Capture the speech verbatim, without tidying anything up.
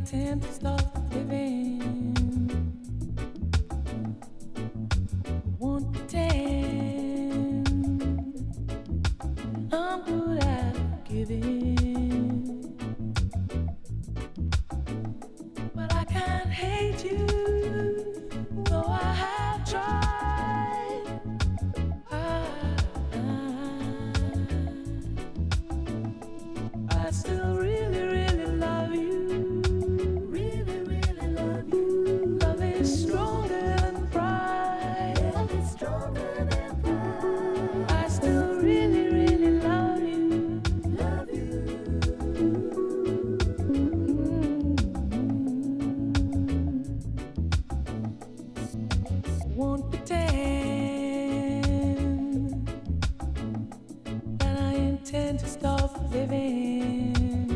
intend to stop living. Won't pretend I'm good at giving, but I can't hate you, though I have tried. I, I, I still really, really love you. Really, really love you. Love is stronger than pride. Love is stronger than pride. I still really, really love you. Love you. Mm-hmm. Won't pretend that I intend to stop living.